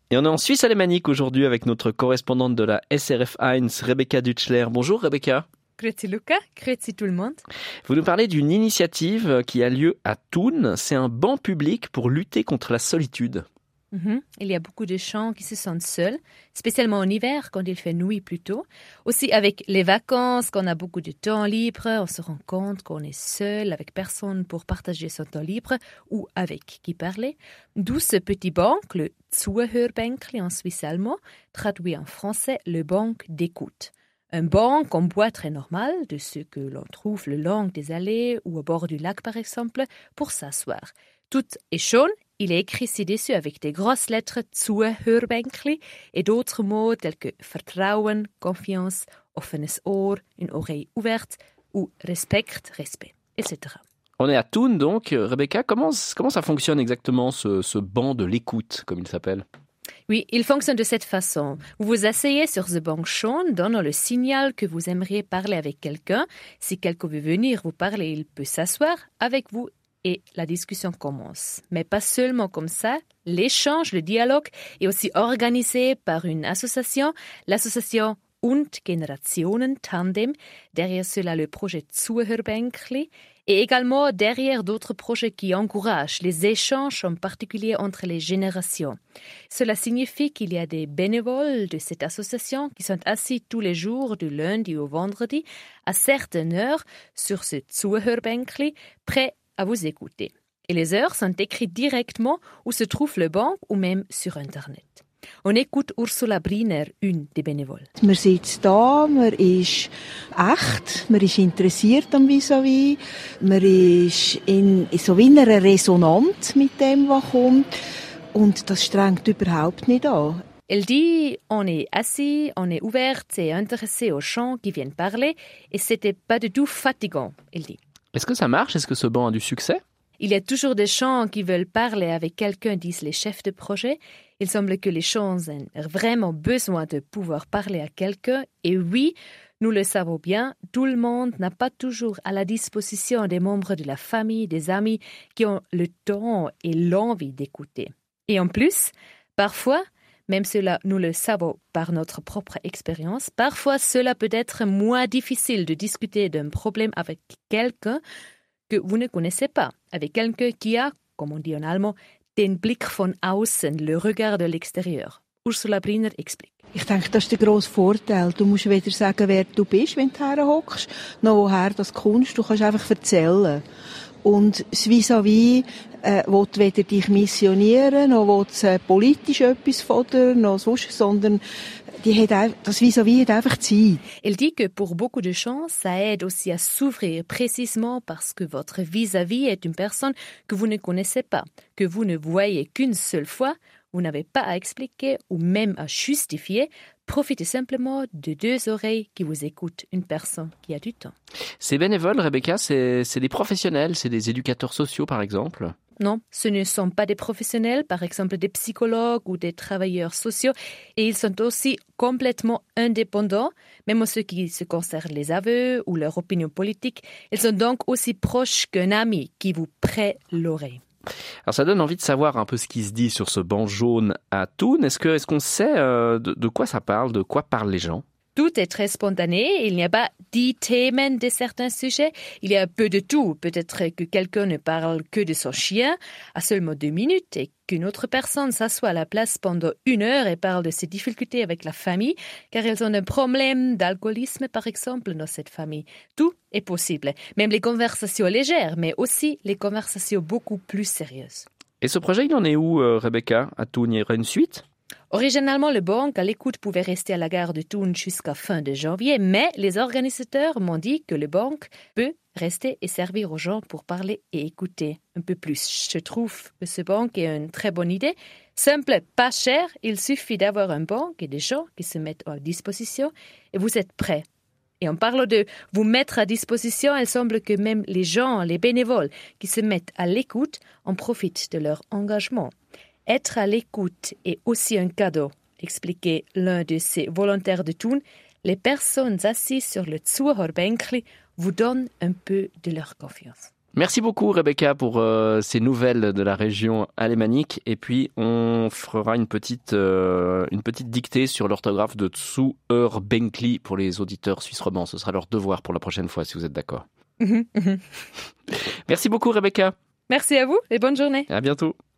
Et on est en Suisse alémanique aujourd'hui avec notre correspondante de la SRF 1, Rebecca Dutschler. Bonjour Rebecca. Grüezi Luca, grüezi tout le monde. Vous nous parlez d'une initiative qui a lieu à Thun. C'est un banc public pour lutter contre la solitude. Il y a beaucoup de gens qui se sentent seuls, spécialement en hiver quand il fait nuit plus tôt. Aussi avec les vacances, quand on a beaucoup de temps libre, on se rend compte qu'on est seul, avec personne pour partager son temps libre ou avec qui parler. D'où ce petit banc, le Zuhörbänkli en suisse allemand, traduit en français le banc d'écoute. Un banc en bois très normal, de ceux que l'on trouve le long des allées ou au bord du lac par exemple, pour s'asseoir. Tout est jaune. Il est écrit ci-dessus avec des grosses lettres Zuhörbänkli et d'autres mots tels que Vertrauen, confiance, offenes Ohr, une oreille ouverte ou respect, etc. On est à Thun donc. Rebecca, comment ça fonctionne exactement ce banc de l'écoute, comme il s'appelle ? Oui, il fonctionne de cette façon. Vous vous asseyez sur ce banc jaune, donnant le signal que vous aimeriez parler avec quelqu'un. Si quelqu'un veut venir vous parler, il peut s'asseoir avec vous. Et la discussion commence. Mais pas seulement comme ça, l'échange, le dialogue est aussi organisé par une association, l'association Und Generationen Tandem, derrière cela le projet Zuhörbänkli, et également derrière d'autres projets qui encouragent les échanges, en particulier entre les générations. Cela signifie qu'il y a des bénévoles de cette association qui sont assis tous les jours, du lundi au vendredi, à certaines heures, sur ce Zuhörbänkli, prêts à vous écouter. Et les heures sont écrites directement où se trouve le banc ou même sur Internet. On écoute Ursula Briner, une des bénévoles. Man sitzt da, man ist echt, man ist interessiert am Vis-à-vis, man ist in so wie einer Resonanz mit dem, was kommt, und das strengt überhaupt nicht an. Elle dit, on est assis, on est ouverte et intéressé aux gens qui viennent parler, et c'était pas du tout fatigant, elle dit. Est-ce que ça marche ? Est-ce que ce banc a du succès ? Il y a toujours des gens qui veulent parler avec quelqu'un, disent les chefs de projet. Il semble que les gens ont vraiment besoin de pouvoir parler à quelqu'un. Et oui, nous le savons bien, tout le monde n'a pas toujours à la disposition des membres de la famille, des amis qui ont le temps et l'envie d'écouter. Et en plus, parfois, même cela nous le savons par notre propre expérience, parfois cela peut être moins difficile de discuter d'un problème avec quelqu'un que vous ne connaissez pas, avec quelqu'un qui a, comme on dit en allemand, den Blick von außen, le regard de l'extérieur. Ursula Briner explique. Ich denke, das ist der grosse Vorteil. Du musst weder sagen, wer du bist, wenn du herhockst, noch woher das kommst. Du kannst einfach erzählen. Und das Vis-à-vis will weder dich missionieren, noch will politisch etwas von dir, noch sonst, sondern das Vis-à-vis hat einfach Zeit. Elle dit que pour beaucoup de gens, ça aide aussi à s'ouvrir précisément parce que votre vis-à-vis est une personne que vous ne connaissez pas, que vous ne voyez qu'une seule fois, vous n'avez pas à expliquer ou même à justifier. Profitez simplement de deux oreilles qui vous écoutent, une personne qui a du temps. Ces bénévoles, Rebecca, c'est des professionnels, c'est des éducateurs sociaux par exemple ? Non, ce ne sont pas des professionnels, par exemple des psychologues ou des travailleurs sociaux, et ils sont aussi complètement indépendants, même en ce qui se concerne les aveux ou leur opinion politique. Ils sont donc aussi proches qu'un ami qui vous prête l'oreille. Alors ça donne envie de savoir un peu ce qui se dit sur ce banc jaune à Thun. Est-ce qu'on sait de quoi ça parle, de quoi parlent les gens ? Tout est très spontané, il n'y a pas 10 thèmes de certains sujets, il y a peu de tout. Peut-être que quelqu'un ne parle que de son chien à seulement 2 minutes et qu'une autre personne s'assoit à la place pendant 1 heure et parle de ses difficultés avec la famille, car elles ont un problème d'alcoolisme par exemple dans cette famille. Tout est possible, même les conversations légères, mais aussi les conversations beaucoup plus sérieuses. Et ce projet, il en est où, Rebecca ? À Thun, il y aura une suite ? Originalement, le banc à l'écoute pouvait rester à la gare de Thun jusqu'à fin de janvier, mais les organisateurs m'ont dit que le banc peut rester et servir aux gens pour parler et écouter un peu plus. Je trouve que ce banc est une très bonne idée. Simple, pas cher, il suffit d'avoir un banc et des gens qui se mettent à disposition et vous êtes prêts. Et en parlant de vous mettre à disposition, il semble que même les gens, les bénévoles qui se mettent à l'écoute en profitent de leur engagement. Être à l'écoute est aussi un cadeau, expliquait l'un de ces volontaires de Thun. Les personnes assises sur le Zuhörbänkli vous donnent un peu de leur confiance. Merci beaucoup Rebecca pour ces nouvelles de la région alémanique. Et puis on fera une petite dictée sur l'orthographe de Tsu-Ur-Benkli pour les auditeurs suisses romans. Ce sera leur devoir pour la prochaine fois si vous êtes d'accord. Merci beaucoup Rebecca. Merci à vous et bonne journée. À bientôt.